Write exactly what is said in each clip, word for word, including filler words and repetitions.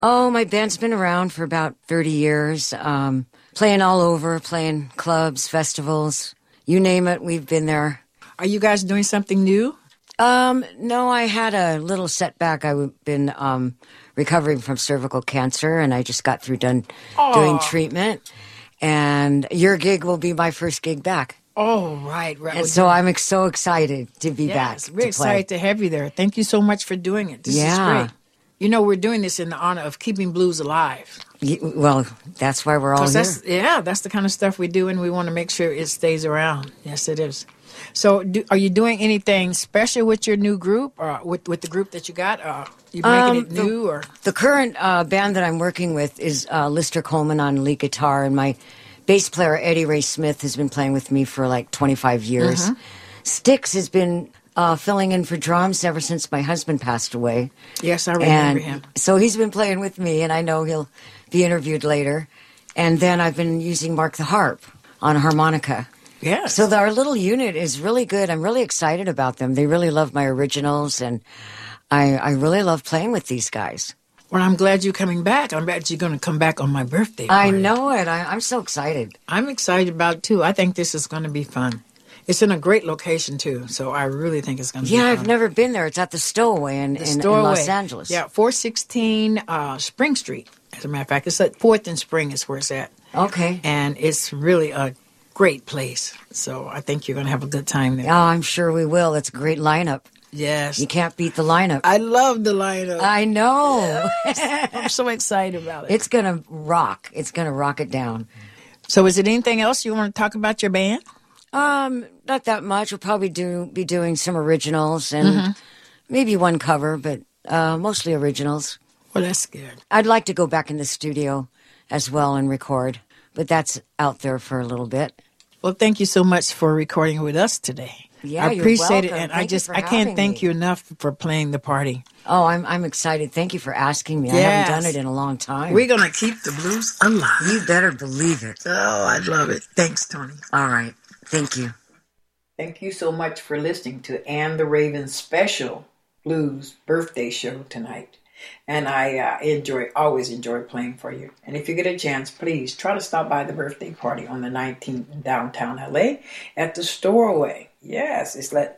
Oh, my band's been around for about thirty years, um, playing all over, playing clubs, festivals, you name it, we've been there. Are you guys doing something new? Um, no, I had a little setback. I've been um, recovering from cervical cancer, and I just got through done Aww. doing treatment. And your gig will be my first gig back. Oh, right, right. And so I'm ex- so excited to be yes, back. We're to excited play. to have you there. Thank you so much for doing it. This yeah. is great. You know, we're doing this in the honor of keeping blues alive. Yeah, well, that's why we're all here. That's, yeah, that's the kind of stuff we do, and we want to make sure it stays around. Yes, it is. So, do, are you doing anything special with your new group, or with, with the group that you got? Are you making um, it new? The, or the current uh, band that I'm working with is uh, Lister Coleman on lead guitar, and my bass player Eddie Ray Smith has been playing with me for like twenty-five years. Mm-hmm. Styx has been uh, filling in for drums ever since my husband passed away. Yes, I remember and him. So he's been playing with me, and I know he'll be interviewed later. And then I've been using Mark the harp on harmonica. Yes. So the, our little unit is really good. I'm really excited about them. They really love my originals, and I, I really love playing with these guys. Well, I'm glad you're coming back. I'm glad you're going to come back on my birthday party. I know it. I, I'm so excited. I'm excited about it, too. I think this is going to be fun. It's in a great location, too, so I really think it's going to yeah, be fun. Yeah, I've never been there. It's at the Stowaway in, the in, Stowaway. in Los Angeles. Yeah, four sixteen uh, Spring Street, as a matter of fact. It's at fourth and Spring is where it's at. Okay. And it's really a great place, so I think you're going to have a good time there. Oh, I'm sure we will. It's a great lineup. Yes. You can't beat the lineup. I love the lineup. I know. Yes. I'm so excited about it. It's going to rock. It's going to rock it down. So is it anything else you want to talk about your band? Um, not that much. We'll probably do be doing some originals and mm-hmm. maybe one cover, but uh, mostly originals. Well, that's good. I'd like to go back in the studio as well and record, but that's out there for a little bit. Well, thank you so much for recording with us today. Yeah, I appreciate it, and thank I just I can't can't thank me. you enough for playing the party. Oh, I'm I'm excited. Thank you for asking me. Yes. I haven't done it in a long time. We're gonna keep the blues alive. You better believe it. Oh, I love it. Thanks, Tony. All right. Thank you. Thank you so much for listening to Anne the Raven's special blues birthday show tonight. And I uh, enjoy, always enjoy playing for you. And if you get a chance, please try to stop by the birthday party on the nineteenth in downtown L A at the Stowaway. Yes, it's at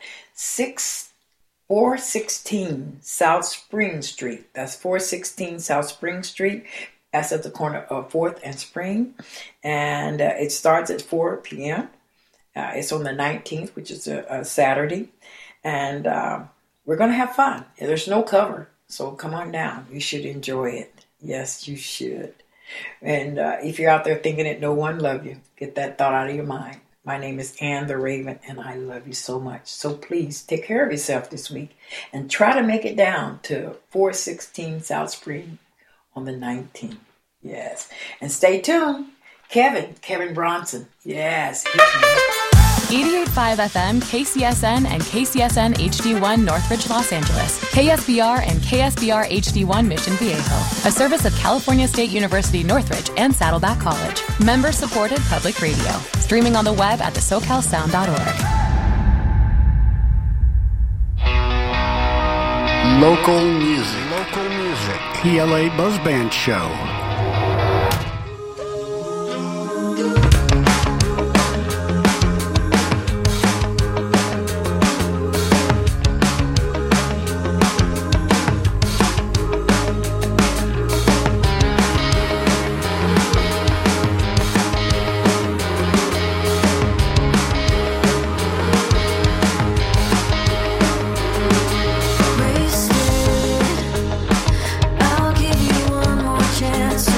four sixteen South Spring Street. That's four sixteen South Spring Street. That's at the corner of fourth and Spring. And uh, it starts at four p.m. Uh, it's on the nineteenth, which is a, a Saturday. And uh, we're going to have fun. There's no cover. So come on down. You should enjoy it. Yes, you should. And uh, if you're out there thinking that no one loves you, get that thought out of your mind. My name is Anne the Raven, and I love you so much. So please take care of yourself this week and try to make it down to four sixteen South Spring on the nineteenth. Yes. And stay tuned. Kevin, Kevin Bronson. Yes. eighty-eight point five F M, K C S N, and K C S N H D one Northridge, Los Angeles. K S B R and K S B R H D one Mission Viejo. A service of California State University Northridge and Saddleback College. Member-supported public radio. Streaming on the web at the socal sound dot org. Local music. Local music. P L A Buzz Band Show. I'll give you one more chance.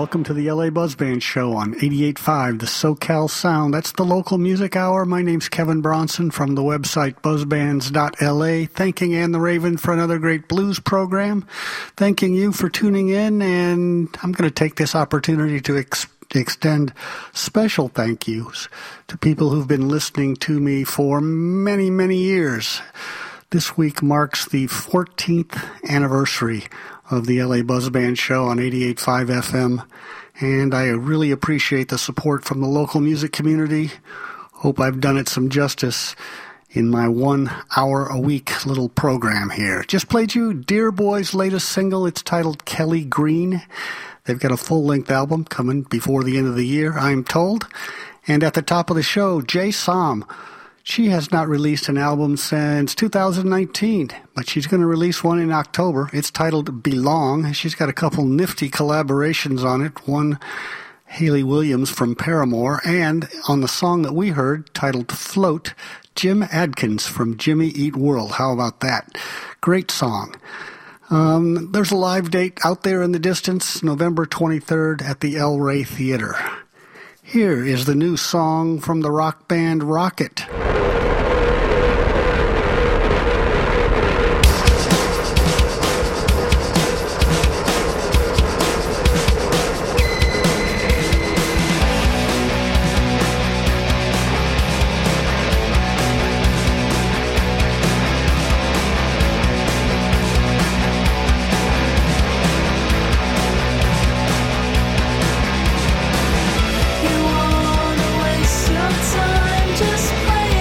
welcome to the L A Buzz Band Show on eighty-eight point five, the SoCal Sound. That's the local music hour. My name's Kevin Bronson from the website buzz bands dot L A. Thanking Anne the Raven for another great blues program. Thanking you for tuning in, and I'm going to take this opportunity to ex- extend special thank yous to people who've been listening to me for many, many years. This week marks the fourteenth anniversary of the L A Buzz Band Show on eighty-eight point five F M, and I really appreciate the support from the local music community. Hope I've done it some justice in my one hour a week little program here. Just played you Dear Boy's latest single. It's titled Kelly Green. They've got a full-length album coming before the end of the year, I'm told. And at the top of the show, Jay Som. She has not released an album since two thousand nineteen, but she's going to release one in October. It's titled Belong. She's got a couple nifty collaborations on it. One, Hayley Williams from Paramore, and on the song that we heard, titled Float, Jim Adkins from Jimmy Eat World. How about that? Great song. Um, there's a live date out there in the distance, November twenty-third at the El Rey Theater. Here is the new song from the rock band Rocket. You wanna waste your time, just play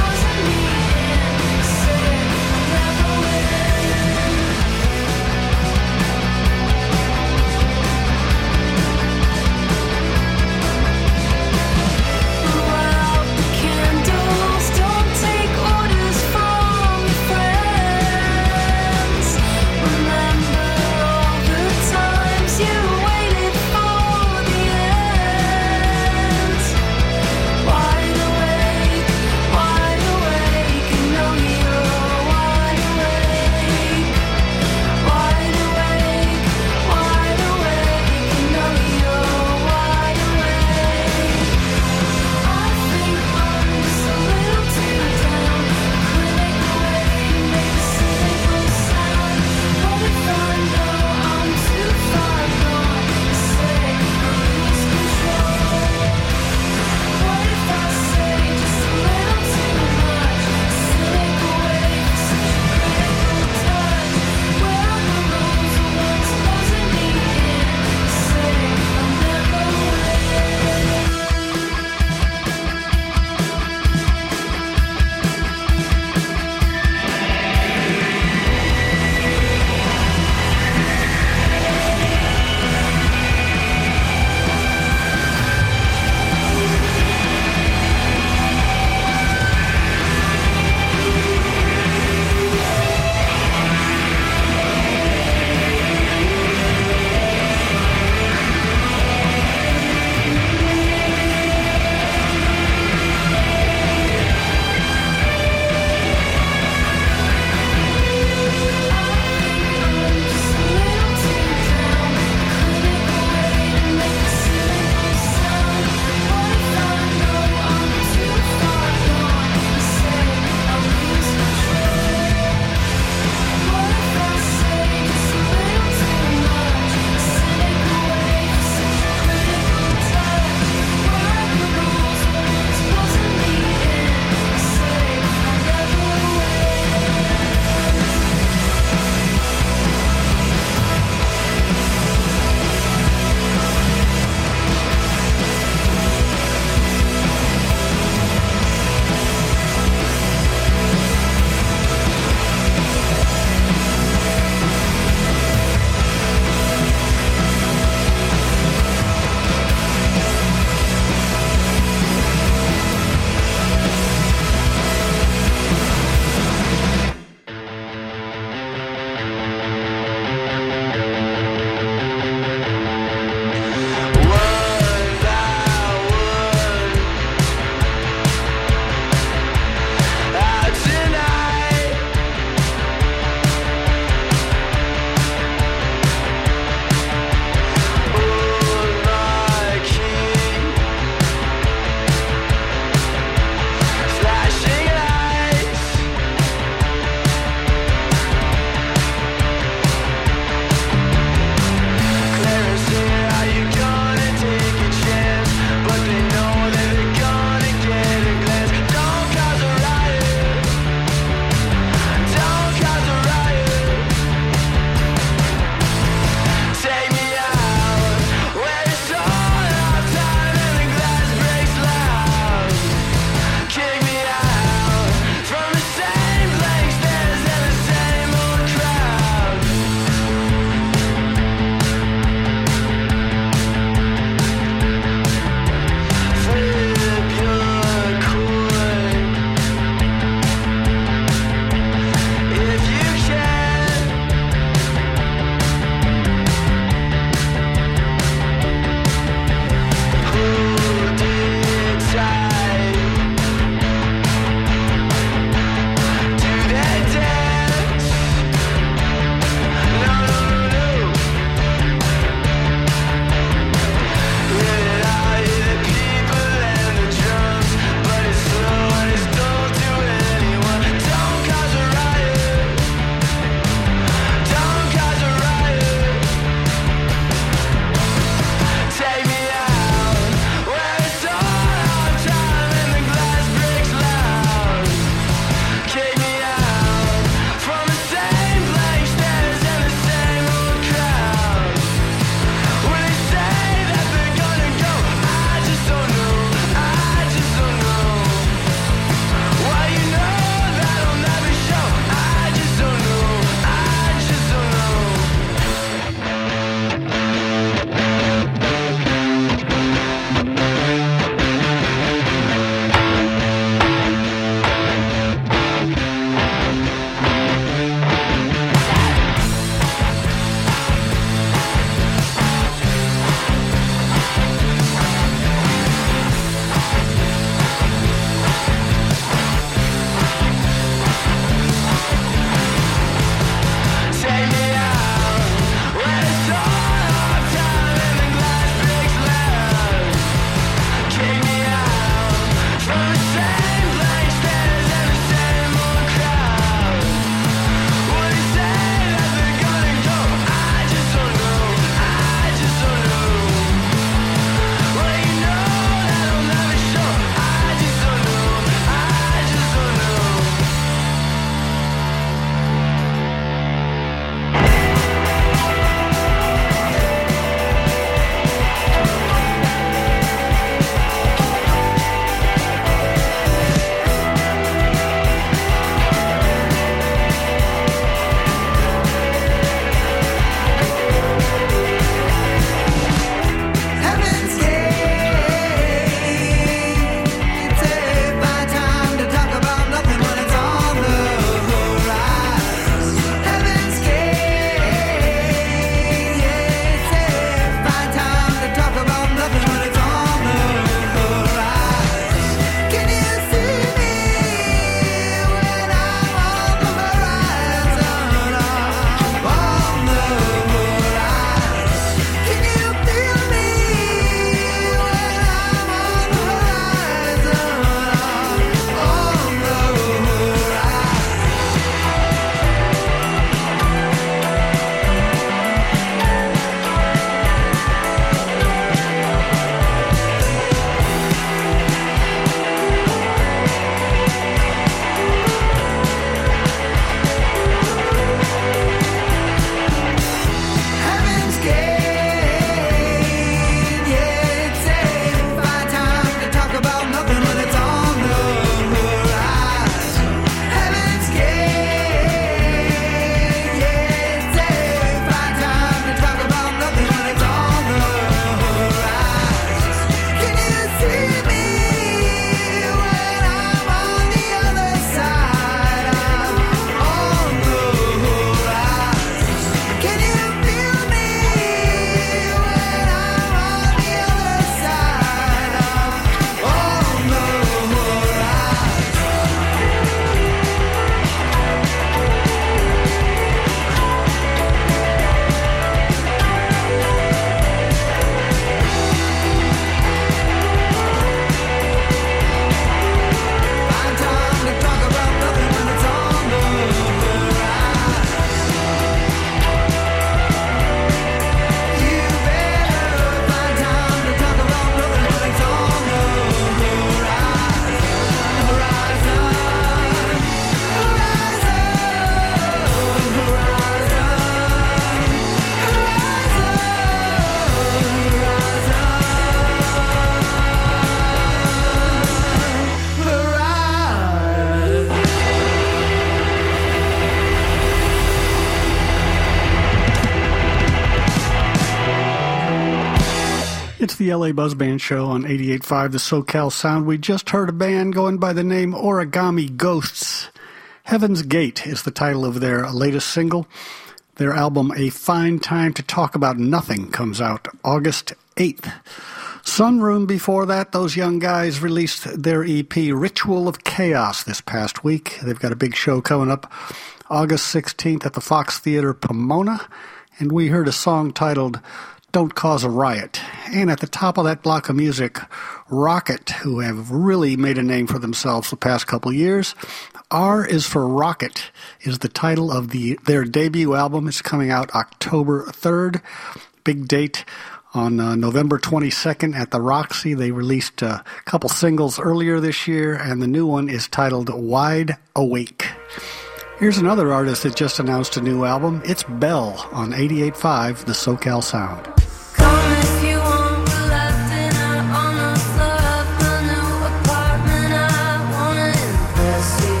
the L A Buzz Band Show on eighty-eight point five The SoCal Sound. We just heard a band going by the name Origami Ghosts. Heaven's Gate is the title of their latest single. Their album, A Fine Time to Talk About Nothing, comes out August eighth. Sunroom before that, those young guys released their E P, Ritual of Chaos, this past week. They've got a big show coming up August sixteenth at the Fox Theater, Pomona. And we heard a song titled Don't Cause a Riot. And at the top of that block of music, Rocket, who have really made a name for themselves the past couple of years. R is for Rocket is the title of the their debut album. It's coming out October third. Big date on uh, November twenty-second at the Roxy. They released a couple singles earlier this year, and the new one is titled Wide Awake. Here's another artist that just announced a new album. It's Belle on eighty-eight point five The SoCal Sound. Come if you want, we'll have dinner on the floor of my new apartment. I wanna impress you.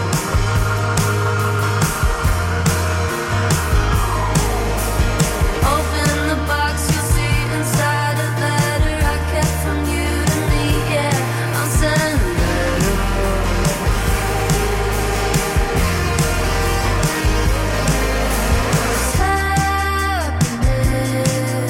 Open the box, you'll see inside a letter I kept from you to me. Yeah, I'm sending it. What's happening?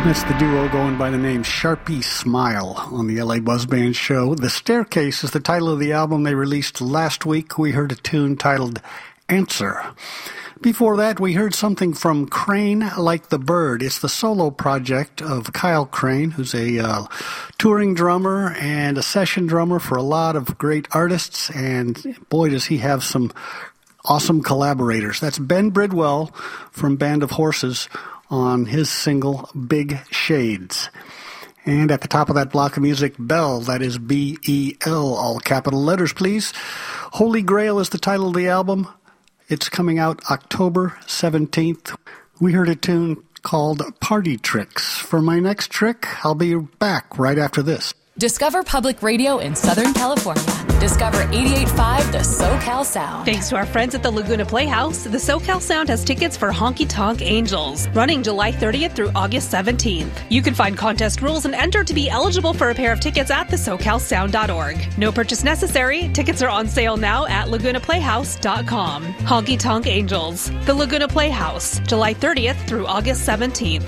That's the duo going by the name Sharpie Smile on the L A Buzz Band show. The Staircase is the title of the album they released last week. We heard a tune titled Answer. Before that, we heard something from Crane Like the Bird. It's the solo project of Kyle Crane, who's a uh, touring drummer and a session drummer for a lot of great artists, and boy, does he have some awesome collaborators. That's Ben Bridwell from Band of Horses on his single, Big Shades. And at the top of that block of music, Bell, that is B E L, all capital letters, please. Holy Grail is the title of the album. It's coming out October seventeenth. We heard a tune called Party Tricks. For my next trick, I'll be back right after this. Discover Public Radio in Southern California. Discover eighty-eight point five The SoCal Sound. Thanks to our friends at the Laguna Playhouse, the SoCal Sound has tickets for Honky Tonk Angels, running July thirtieth through August seventeenth. You can find contest rules and enter to be eligible for a pair of tickets at the socal sound dot org. No purchase necessary. Tickets are on sale now at laguna playhouse dot com. Honky Tonk Angels, the Laguna Playhouse, July thirtieth through August seventeenth.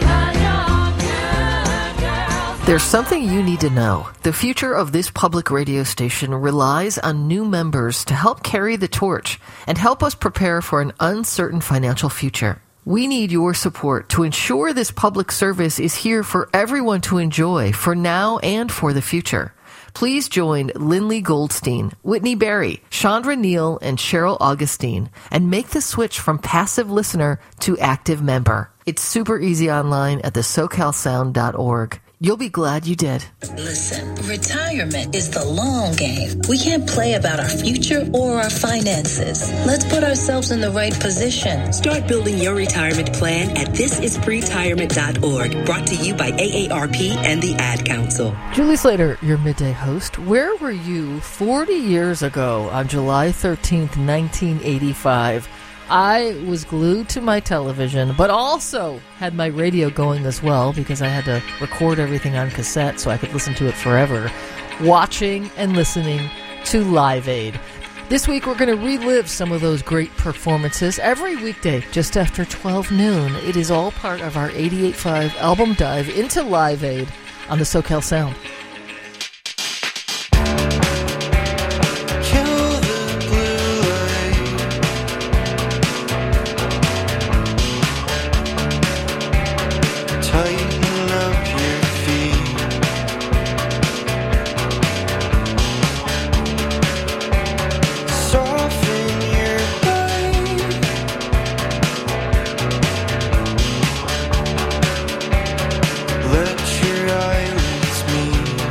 There's something you need to know. The future of this public radio station relies on new members to help carry the torch and help us prepare for an uncertain financial future. We need your support to ensure this public service is here for everyone to enjoy for now and for the future. Please join Lindley Goldstein, Whitney Berry, Chandra Neal, and Cheryl Augustine and make the switch from passive listener to active member. It's super easy online at the socal sound dot org. You'll be glad you did. Listen, retirement is the long game. We can't play about our future or our finances. Let's put ourselves in the right position. Start building your retirement plan at this is retirement dot org. Brought to you by A A R P and the Ad Council. Julie Slater, your midday host. Where were you forty years ago on July thirteenth, nineteen eighty-five? I was glued to my television, but also had my radio going as well because I had to record everything on cassette so I could listen to it forever, watching and listening to Live Aid. This week we're going to relive some of those great performances every weekday just after twelve noon. It is all part of our eighty-eight point five album dive into Live Aid on the SoCal Sound. Let your eyelids meet.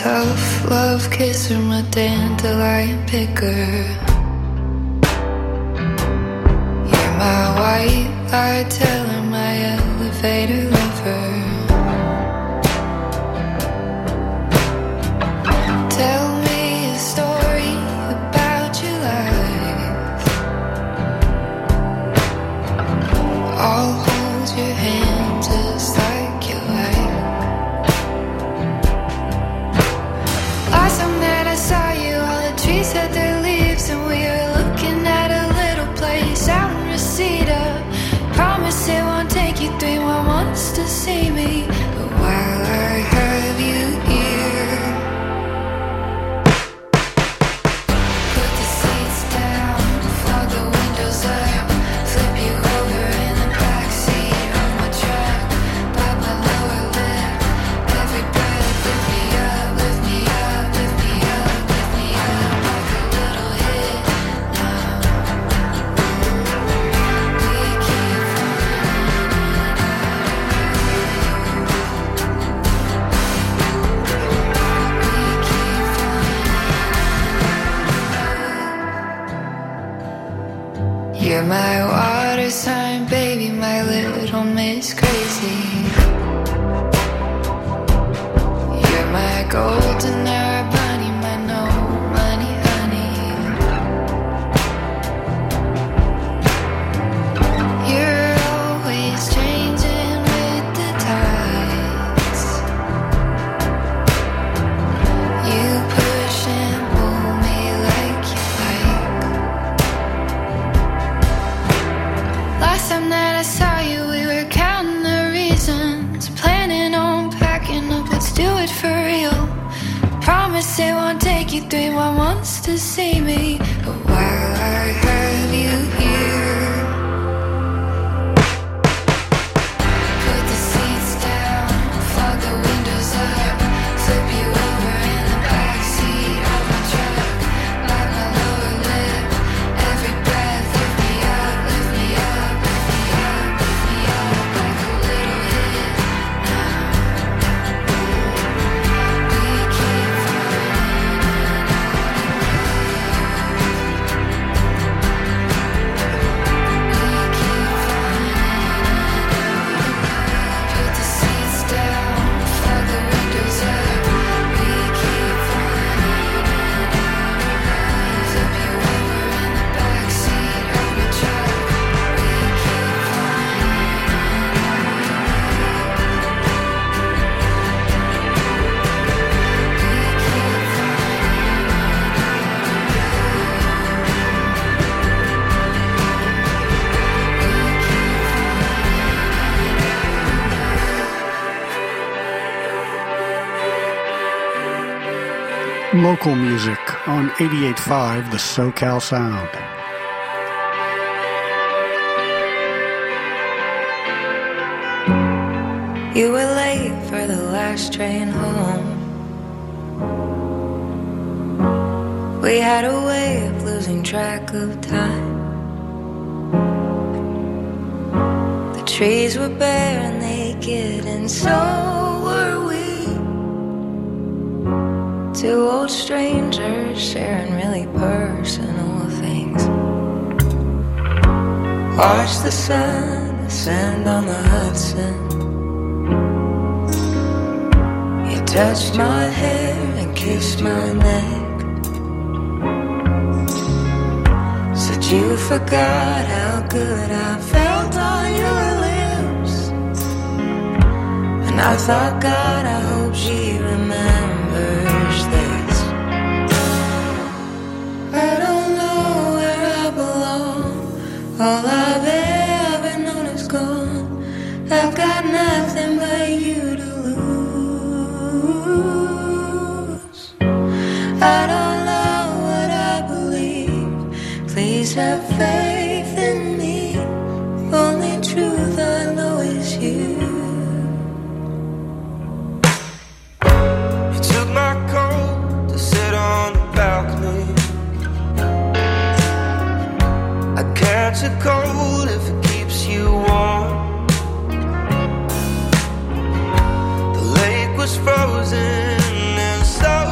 tough love kisser, my dandelion picker. You're my white light teller, my elevator lover. Tell me a story about your life. I'll hold your hand just like you like. Last time that I saw you, all the trees had their leaves, and we were looking at a little place out in Reseda. Promise it won't take you three more months to see me, but while I have you here, put the seats down, fog the windows up, flip you over in the backseat of my truck, bite my lower lip, every breath lift me up, lift me up, lift me up, lift me up like a little hit now. We keep You're my water sign, baby, my little Miss Crazy. You're my golden hour bunny, my no money honey. You're always changing with the tides. You push and pull me like you like. Last time that I saw you, we were counting the reasons, planning on packing up, let's do it for real. Promise it won't take you three more months to see me, but while I have you here, put the seats down, fog the windows up, flip you over in the backseat of my truck, bite my lower lip, every breath lift me up, lift me up, lift me up, lift me up like a little hit now. We keep put the seats down, fog the windows up, we keep flip you over in the backseat of my truck, we keep Local music on eighty-eight point five The SoCal Sound. You were late for the last train home. We had a way of losing track of time. The trees were bare and naked, and so were we. Two old strangers sharing really personal things. Watch the sun descend on the Hudson. You touched my hair and kissed my neck. Said you forgot how good I felt on your lips. And I thought, God, I hope she remembers this. I don't know where I belong. All I've ever known is gone. I've got nothing but you to lose. I don't know what I believe. Please have faith in me. The only truth I know is you. You took my coat to sit on the balcony. I catch a cold if it keeps you warm. The lake was frozen and so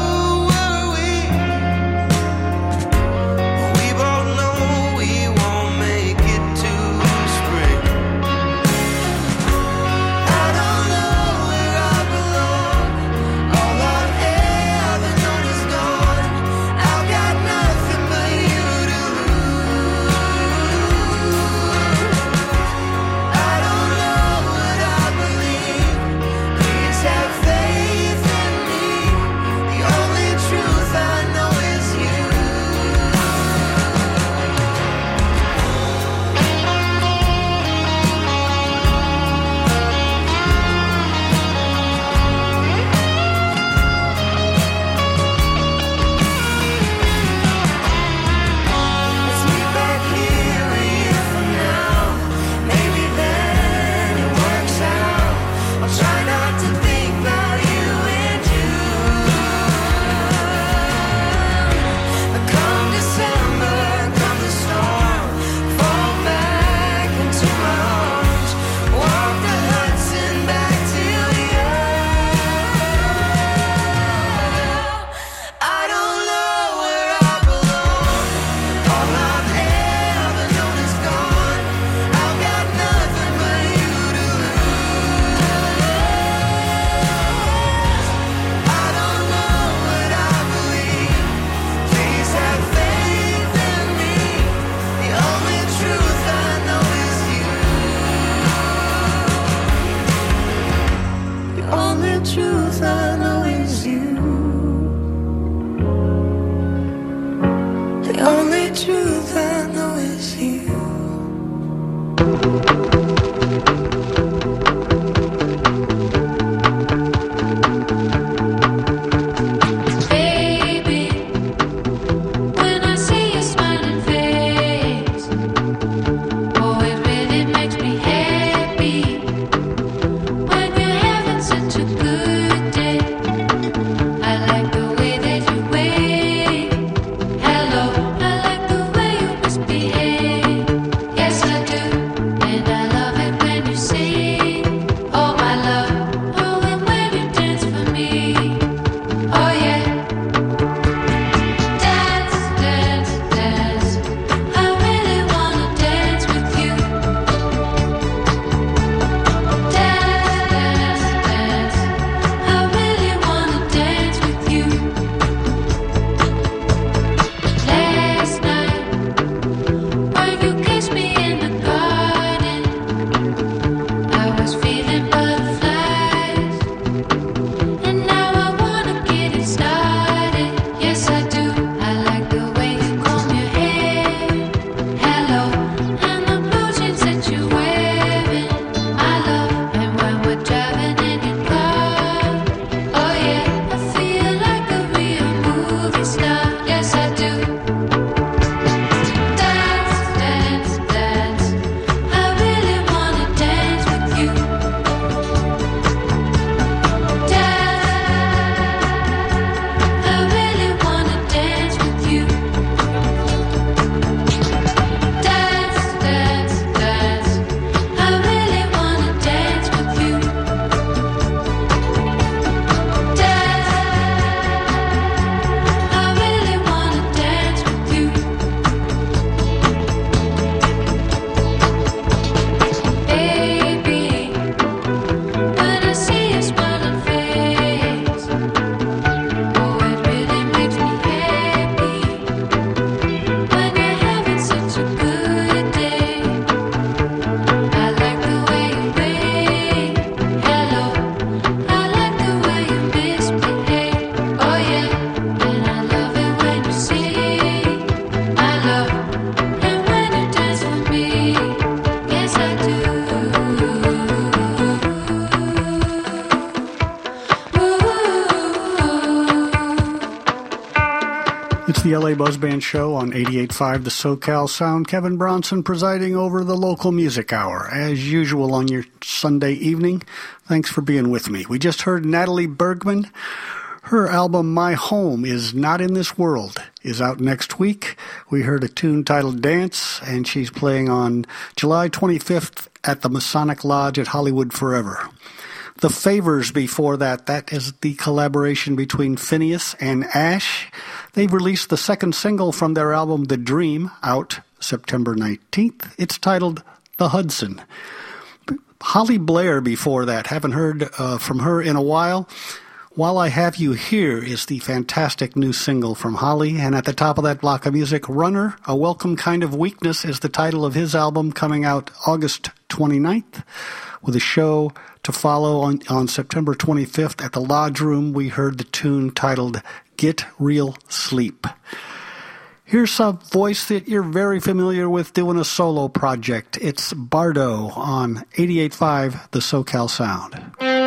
L A Buzz Band Show on eighty-eight point five The SoCal Sound. Kevin Bronson presiding over the local music hour, as usual on your Sunday evening. Thanks for being with me. We just heard Natalie Bergman. Her album, My Home Is Not in This World, is out next week. We heard a tune titled Dance, and she's playing on July twenty-fifth at the Masonic Lodge at Hollywood Forever. The Favors before that, that is the collaboration between Phineas and Ash. They've released the second single from their album, The Dream, out September nineteenth. It's titled The Hudson. Holly Blair before that, haven't heard uh, from her in a while. While I Have You Here is the fantastic new single from Holly, and at the top of that block of music, Runner, A Welcome Kind of Weakness is the title of his album, coming out August twenty-ninth, with a show to follow on, on September twenty-fifth at the Lodge Room. We heard the tune titled Get Real Sleep. Here's a voice that you're very familiar with doing a solo project. It's Bardo on eighty-eight point five The SoCal Sound.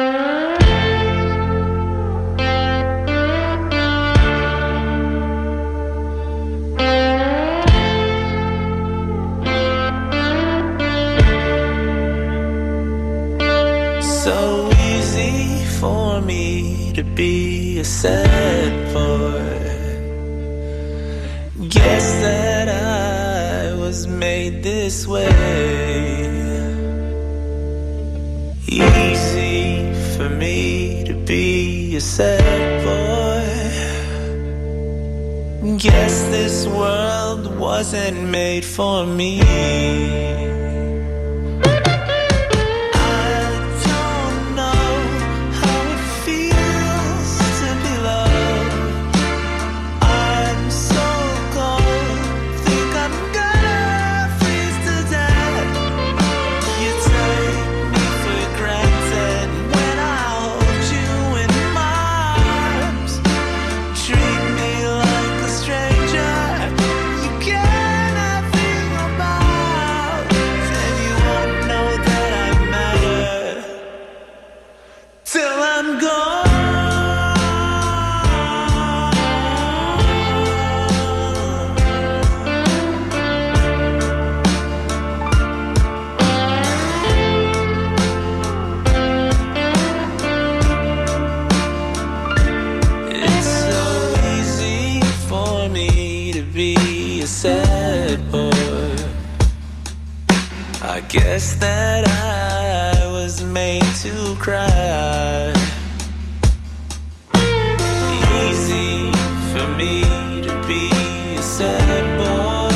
So easy for me to be a sad boy. Guess that I was made this way. Easy for me to be a sad boy. Guess this world wasn't made for me. Guess that I was made to cry. Easy for me to be a sad boy.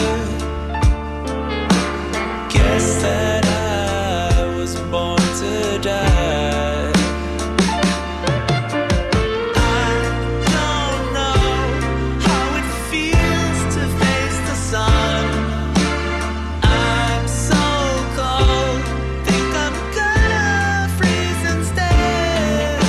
Guess that I was born to die. I don't know how it feels to face the sun. I'm so think I'm gonna freeze instead.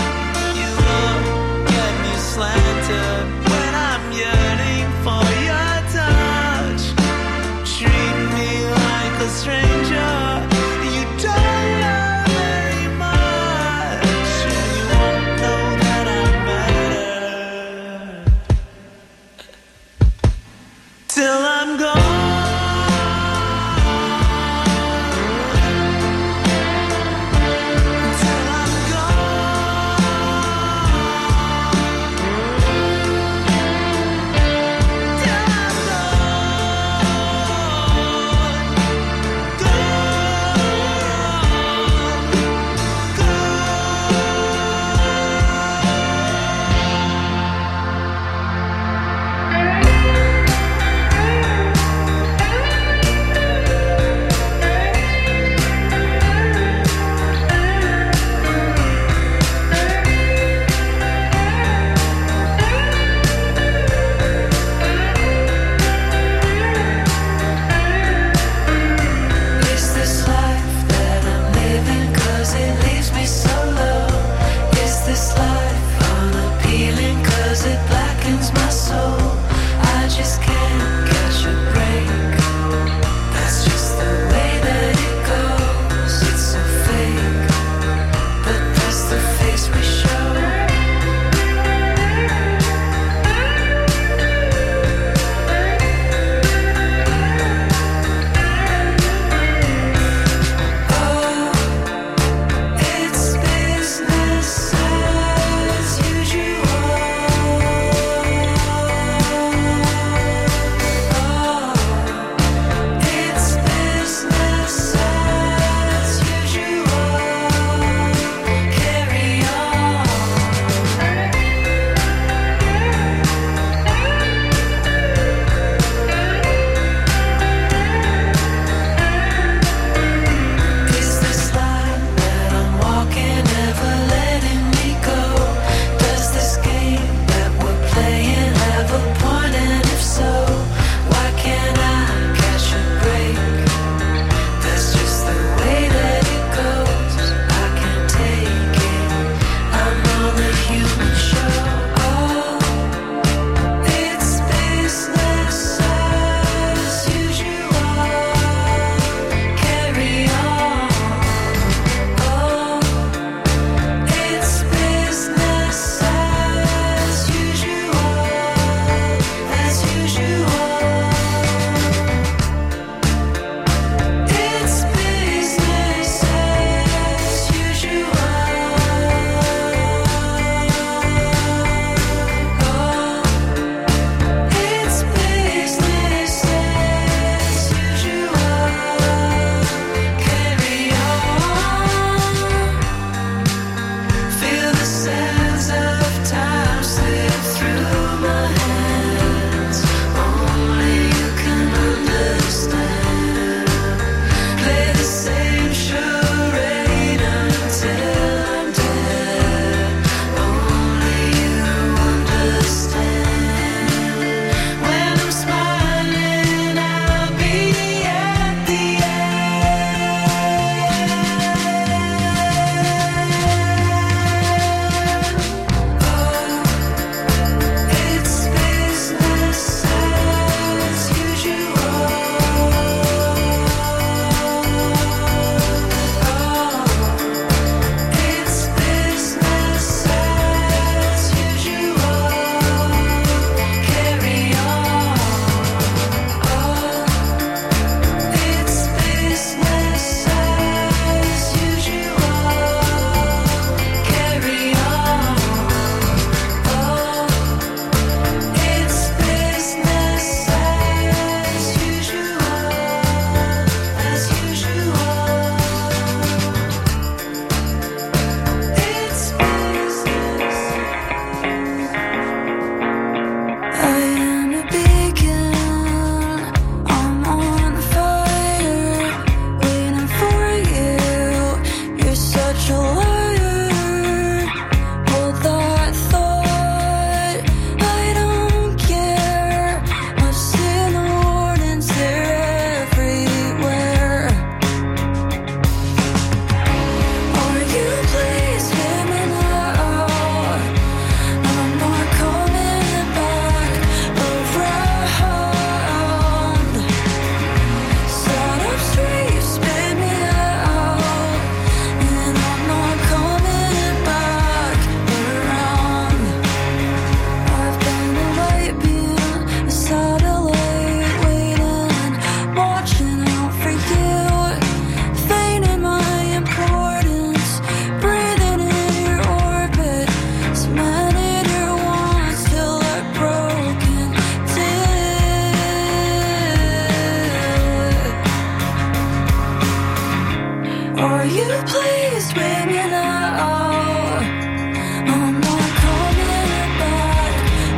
Are you pleased with me now? I'm not coming back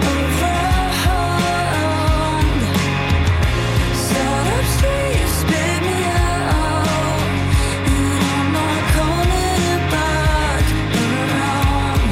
around. Set up straight, you spit me out, and I'm not coming back around.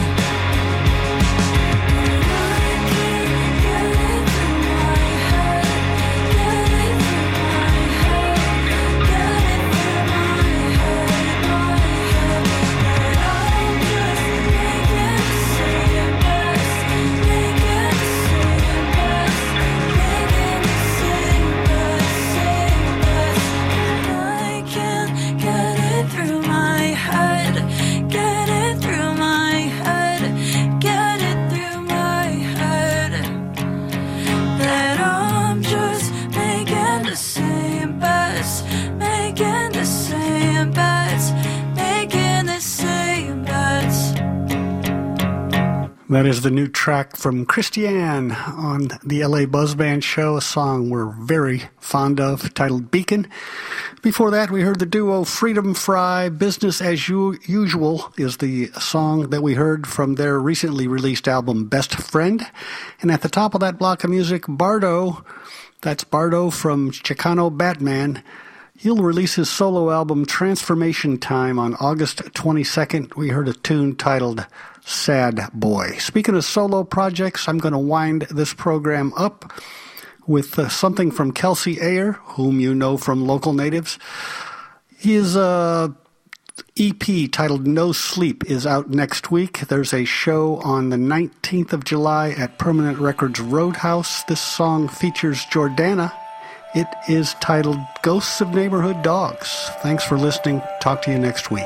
I can't get it through my head, get it through my head, get it through my head, my head, that I'm just making the same best, making the same best, making the same best, same best. And I can't get it through my head, get it through my head, get it through my head, that I'm just making the same bets, making the same bets, making the same bets. That is the new track from Christiane on the L A Buzz Band Show, a song we're very fond of, titled Beacon. Before that, we heard the duo Freedom Fry. Business as U- Usual is the song that we heard from their recently released album, Best Friend. And at the top of that block of music, Bardo, that's Bardo from Chicano Batman. He'll release his solo album, Transformation Time, on August twenty-second. We heard a tune titled Sad Boy. Speaking of solo projects, I'm going to wind this program up with uh, something from Kelsey Ayer, whom you know from Local Natives. His uh, E P titled No Sleep is out next week. There's a show on the nineteenth of July at Permanent Records Roadhouse. This song features Jordana. It is titled Ghosts of Neighborhood Dogs. Thanks for listening. Talk to you next week.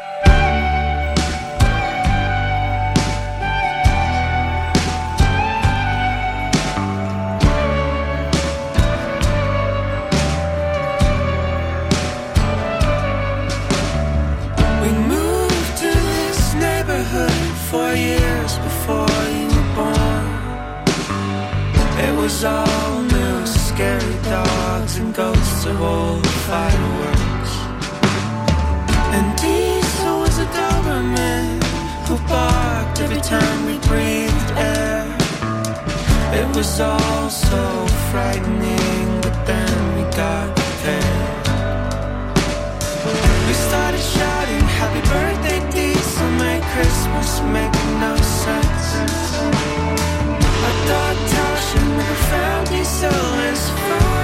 We moved to this neighborhood four years before you were born. It was all new, scary dogs and ghosts of old fireworks. And Diesel was a Doberman who barked every time we breathed air. It was all so frightening, but then we got prepared. We started shouting, happy birthday Diesel, Merry Christmas, making no sense. Our dog Tasha never found Diesel as far